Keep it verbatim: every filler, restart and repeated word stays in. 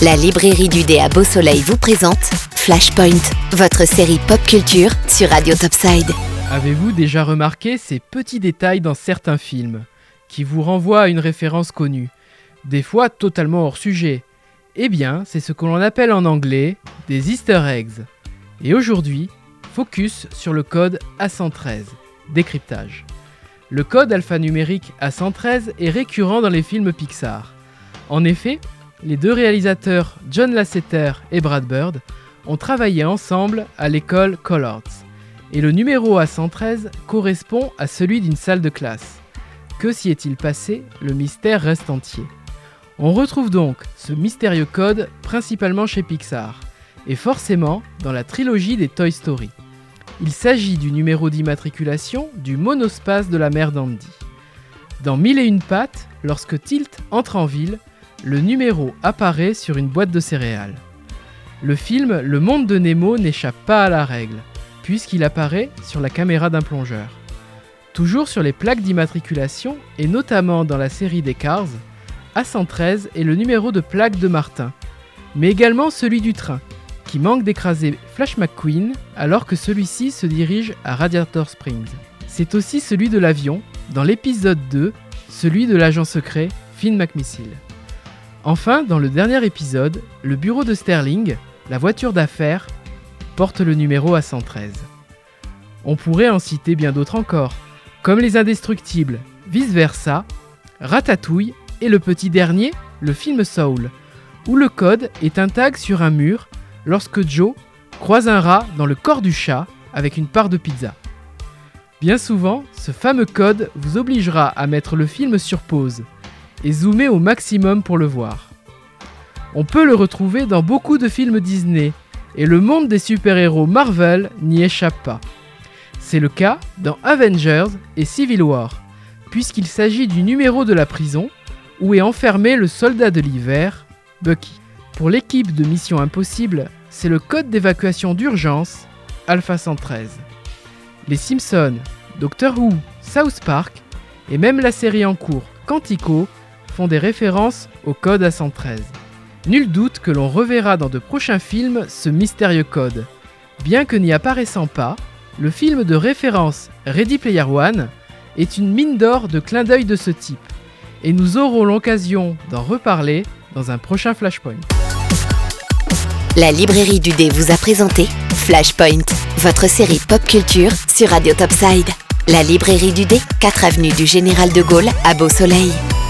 La librairie du dé à Beau Soleil vous présente Flashpoint, votre série pop culture sur Radio Topside. Avez-vous déjà remarqué ces petits détails dans certains films qui vous renvoient à une référence connue, des fois totalement hors sujet? Eh bien, c'est ce que l'on appelle en anglais des Easter eggs. Et aujourd'hui, focus sur le code A cent treize, décryptage. Le code alphanumérique A cent treize est récurrent dans les films Pixar. En effet, les deux réalisateurs John Lasseter et Brad Bird ont travaillé ensemble à l'école Collards. Et le numéro A cent treize correspond à celui d'une salle de classe. Que s'y est-il passé? Le mystère reste entier. On retrouve donc ce mystérieux code principalement chez Pixar, et forcément dans la trilogie des Toy Story. Il s'agit du numéro d'immatriculation du monospace de la mère d'Andy. Dans Mille et une pattes, lorsque Tilt entre en ville, le numéro apparaît sur une boîte de céréales. Le film Le Monde de Nemo n'échappe pas à la règle, puisqu'il apparaît sur la caméra d'un plongeur. Toujours sur les plaques d'immatriculation, et notamment dans la série des Cars, A cent treize est le numéro de plaque de Martin, mais également celui du train, qui manque d'écraser Flash McQueen alors que celui-ci se dirige à Radiator Springs. C'est aussi celui de l'avion, dans l'épisode deux, celui de l'agent secret Finn McMissile. Enfin, dans le dernier épisode, le bureau de Sterling, la voiture d'affaires, porte le numéro A cent treize. On pourrait en citer bien d'autres encore, comme Les Indestructibles, Vice Versa, Ratatouille et le petit dernier, le film Soul, où le code est un tag sur un mur lorsque Joe croise un rat dans le corps du chat avec une part de pizza. Bien souvent, ce fameux code vous obligera à mettre le film sur pause et zoomer au maximum pour le voir. On peut le retrouver dans beaucoup de films Disney, et le monde des super-héros Marvel n'y échappe pas. C'est le cas dans Avengers et Civil War, puisqu'il s'agit du numéro de la prison où est enfermé le soldat de l'hiver, Bucky. Pour l'équipe de Mission Impossible, c'est le code d'évacuation d'urgence, Alpha cent treize. Les Simpsons, Doctor Who, South Park et même la série en cours, Quantico, font des références au code A cent treize. Nul doute que l'on reverra dans de prochains films ce mystérieux code. Bien que n'y apparaissant pas, le film de référence Ready Player One est une mine d'or de clins d'œil de ce type, et nous aurons l'occasion d'en reparler dans un prochain Flashpoint. La librairie du dé vous a présenté Flashpoint, votre série pop culture sur Radio Topside. La librairie du dé, quatre avenue du Général de Gaulle à Beau Soleil.